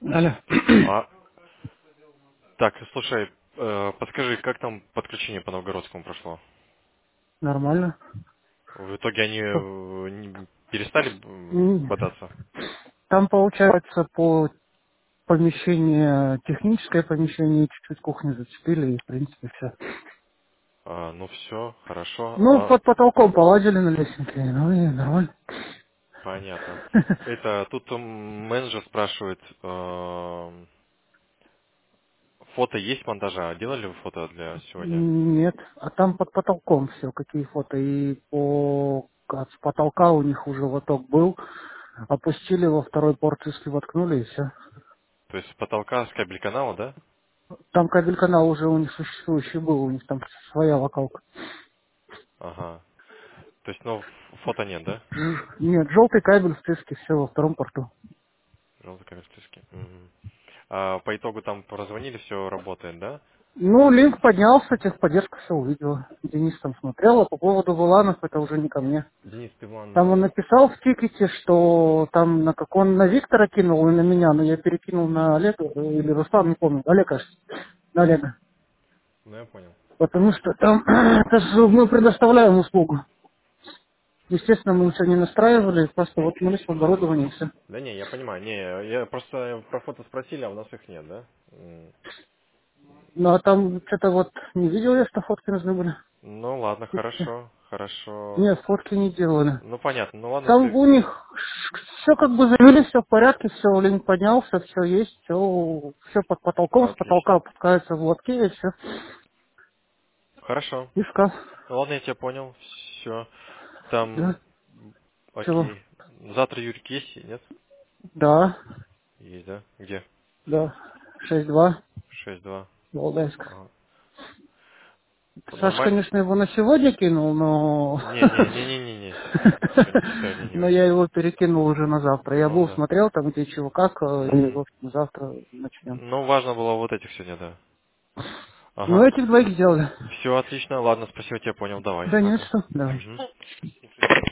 Алло. А, так, слушай, подскажи, как там подключение по Новгородскому прошло? Нормально. В итоге они Что? перестали бодаться? Там получается по помещение, техническое помещение, чуть-чуть кухню зацепили, и в принципе все. Ну все, хорошо. Ну, под потолком поладили на лестнице, ну и нормально. Понятно. Это тут менеджер спрашивает, фото есть монтажа? Делали вы фото для сегодня? Нет, а там под потолком все, какие фото. И с потолка у них уже лоток был, опустили во второй порт, если воткнули, и все. То есть с потолка с кабель канала, да? Там кабель канал уже у них существующий был, у них там своя локалка. Ага. То есть, ну, фото нет, да? Нет, желтый кабель в списке, все во втором порту. Желтый кабель в списке. Мгм. А по итогу там прозвонили, все работает, да? Ну, линк поднялся, техподдержка все увидела. Денис там смотрел, а по поводу Вуланов это уже не ко мне. Денис, ты Там он написал в тикете, что там как он на Виктора кинул и на меня, но я перекинул на Олега, или Руслан, не помню, Олег, кажется, на Олега. Ну, я понял. Потому что там, это же мы предоставляем услугу. Естественно, мы ничего не настраивали, просто вот мы оборудование и все. Да не, я понимаю. Не, я просто про фото спросили, а у нас их нет, да? Ну, а там что-то вот не видел я, что фотки нужны были. Ну ладно, И всё. хорошо, хорошо. Нет, фотки не делали. Ну понятно, ну ладно, Там у них все как бы завели, все в порядке, все, линк поднялся, все есть, все под потолком, с потолка отлично. опускается в лотки, и все. Хорошо. И шкаф. Ну ладно, я тебя понял. Все. Там, Да. Чего? окей. Завтра Юрик есть, нет? Да, Есть, да? Где? да. 6-2, 6-2. Валдайск. Ага. Саша, Нормально? конечно, его на сегодня кинул, но... Не. Сегодня не Но я возьму. его перекинул уже на завтра. Я Ну был, да. смотрел там, где чего, как, и, в Мгм. общем, завтра начнем. Ну, важно было вот этих сегодня, да. Ну, Ага. этих двоих сделали. Все отлично. Ладно, спасибо, тебя понял. Давай. Да нет, Ага. что, давай. Мгм.